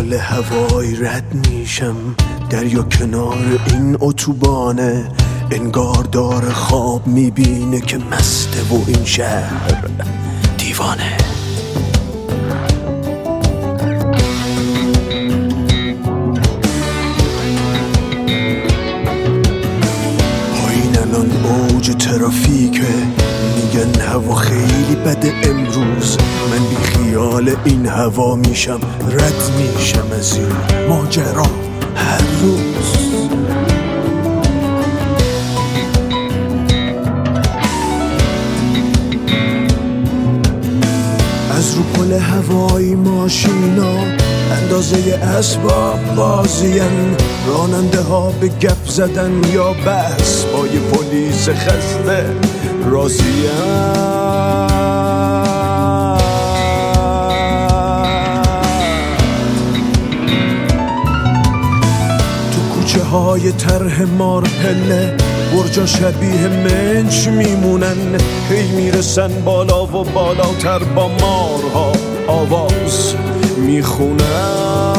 پل هوایی رد میشم، دریا کنار این اتوبانه، انگار داره خواب میبینه که مسته و این شهر دیوانه. پایین الان اوج ترافیکه، میگن هوا خیلی بده امروز، من بی خیال این هوا میشم، رد میشم از این ماجرا هر روز. از رو پل هوایی ماشینا اندازه اسباب بازین، راننده ها به گپ زدن یا بحث با یه پلیس خسته راضین. تو کوچه های طرح مارپله برجا شبیه منچ میمونن، هی میرسن بالا و بالاتر، با مارها آواز میخونن.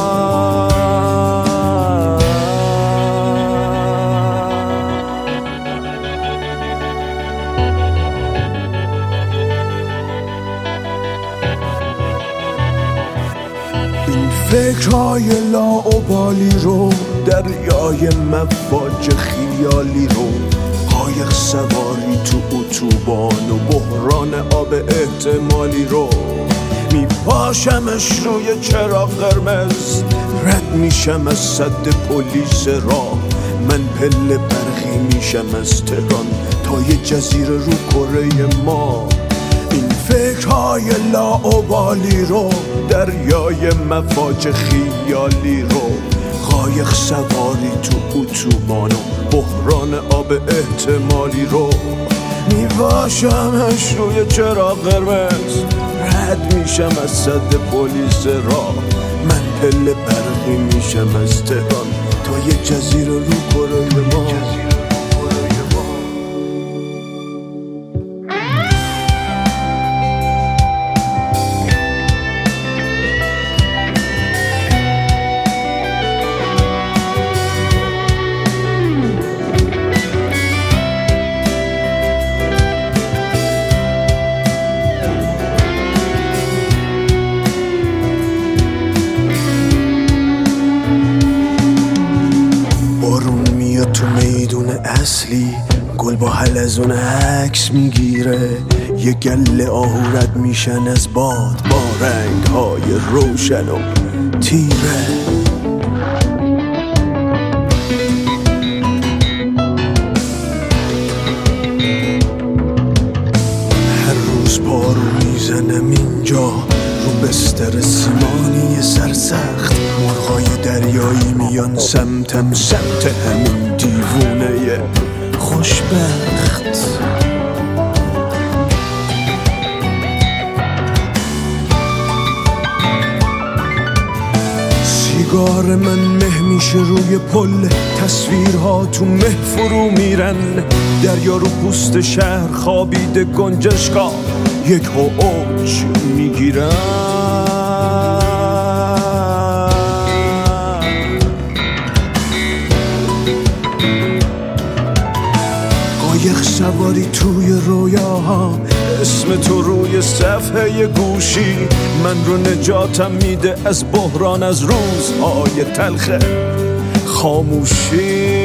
این فکرهای لاابالی رو، دریای مواج خیالی رو، قایق سواری تو اتوبان و بحران آب احتمالی رو، میپاشمش روی چراغ قرمز، رد میشم از سد پلیس راه، من پله برقی میشم از تهران تا یه جزیره رو کره ما. این فکرهای لاابالی رو، دریای مواج خیالی رو، قایق سواری تو اتوبان و بحران آب احتمالی رو، میباشمش روی چراغ قرمز، رد میشم از سد پلیس راه، من پله برقی میشم از تهران تا یه جزیره رو کره ما. تو میدون اصلی گل با حلزون عکس میگیره، یه گله آهو رد میشن از باد با رنگ‌های روشن و تیره. هر روز پارو میزنم اینجا رو بستر سیمانی سرسخت، مرغای دریایی میان سمتم، سمت همین دیوونه خوشبخت. سیگار من مه میشه روی پل، تصویرها تو مه فرو میرن، دریا رو پوست شهر خوابیده، گنجشکا یک اوج میگیرن. قایق سواری توی رویاها، اسم تو روی صفحه گوشی، من رو نجاتم میده از بحران، از روزهای تلخ خاموشی.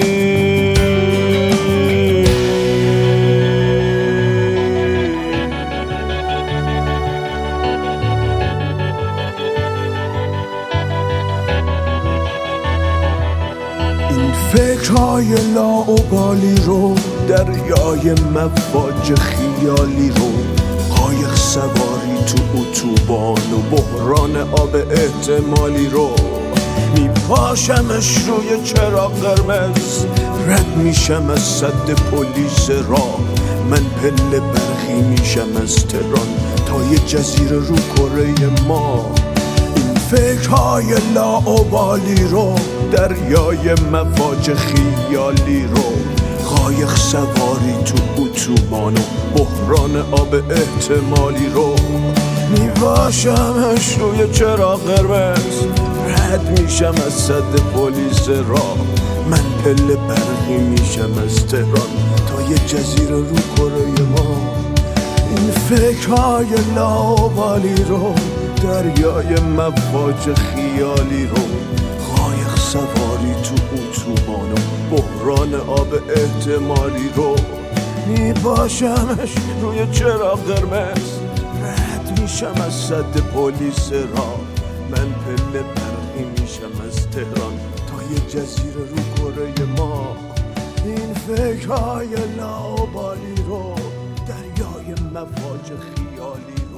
فکرهای لاابالی رو، دریای مواج خیالی رو، قایق سواری تو اتوبان و بحران آب احتمالی رو، میپاشمش روی چراغ قرمز، رد میشم از سد پلیس راه، من پله برقی میشم از تهران تا یه جزیره رو کره ما. فکرهای لاابالی رو، دریای مواج خیالی رو، قایق سواری تو اتوبان و بحران آب احتمالی رو، میباشمش روی چراغ قرمز، رد میشم از صد پلیس راه، من پله برقی میشم از تهران تا یه جزیره رو کره ما. این فکرهای لاوالی رو، دریای مواج خیالی رو، قایق سواری تو اتوبان و بحران آب احتمالی رو، میباشمش روی چراغ قرمز، رد میشم از صد پلیس راه، من پله برقی میشم از تهران تا یه جزیره رو کره ما. این فکرهای لاابالی رو، دریای مواج خیالی